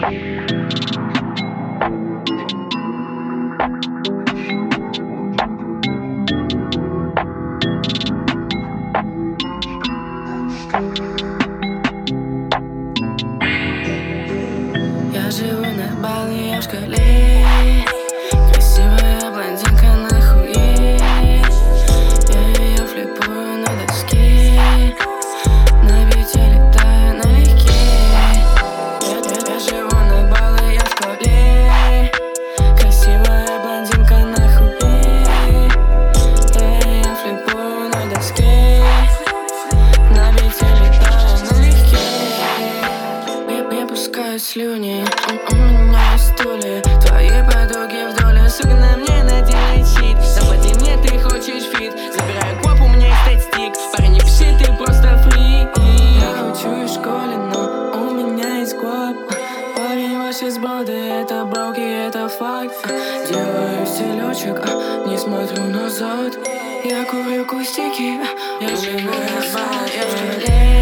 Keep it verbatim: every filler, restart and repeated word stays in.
Я живу на Бали, я в шкале. Красивая блондинка на хуе. Я ее флипую на доске. На бите летаю налегке. Я, я, я живу на Бали, я в шкале. Красивая блондинка на хуе. Я ее флипую на доске. На бите летаю налегке. Я, я пускаю слюни. У, у меня стулья. Твои подруги вдоль, сука, на мне надели чит. Заплати мне, ты хочешь фит. Забираю коп, у меня есть стик. Парень, не пиши, ты просто фрик. Я учусь в школе, но у меня есть коп. Парень, ваш из брода, это броки, это факт. Делаю селечек, не смотрю назад. Я курю кустики. Я живу на Бали, я в шкале.